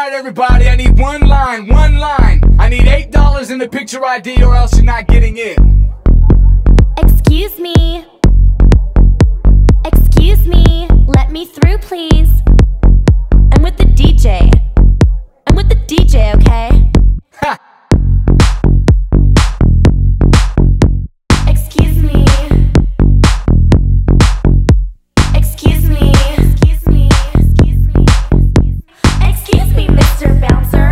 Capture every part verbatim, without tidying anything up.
Alright everybody, I need one line, one line. I need eight dollars in the picture I D or else you're not getting in. Excuse me. Excuse me. Let me through, please. I'm with the D J. I'm with the D J, okay? Ha! Excuse me. Excuse me. Excuse me. Excuse me. Excuse me, Mister Bouncer.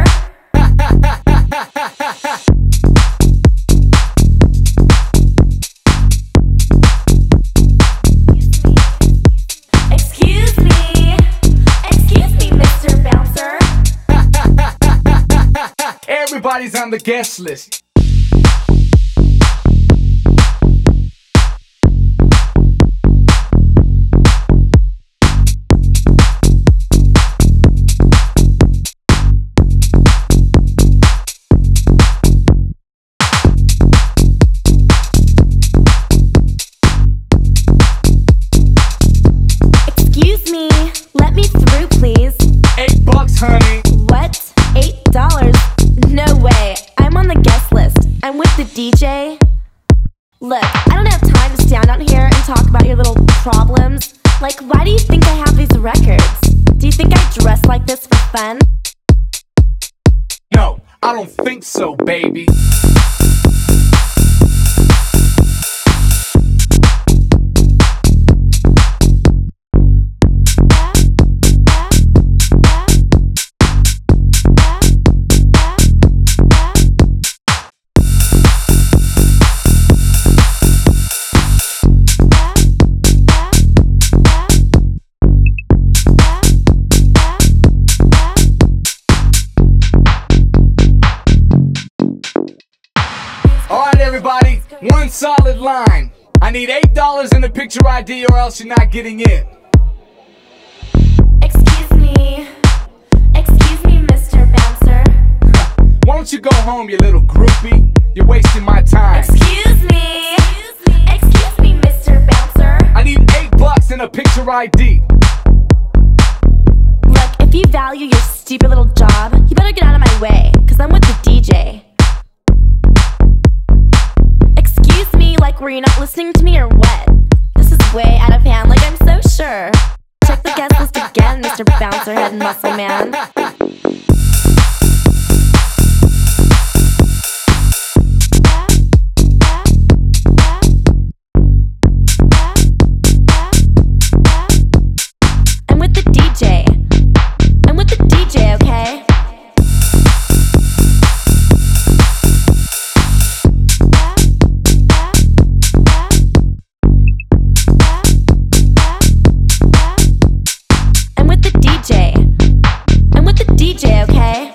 Excuse me. Excuse me, Mister Bouncer. Everybody's on the guest list. Excuse me. Let me through, please. Eight bucks, honey. What? Eight dollars? No way. I'm on the guest list. I'm with the D J. Look, I don't have time to stand out here and talk about your little problems. Like, why do you think I have these records? Do you think I dress like this for fun? No, I don't think so, baby. Alright everybody, one solid line. I need eight dollars in the picture I D or else you're not getting in. Excuse me. Excuse me, Mister Bouncer. Why don't you go home, you little groupie? You're wasting my time. Excuse me. Excuse me, Mister Bouncer. I need eight bucks in a picture I D. Look, if you value your stupid little job, you better get out of my way, cause I'm with the D J. Excuse me, like were you not listening to me or what? This is way out of hand, like I'm so sure. Check the guest list again, Mister Bouncer Head and Muscle Man. I'm with the D J. I'm with the D J, okay? I'm with the D J. I'm with the D J, okay?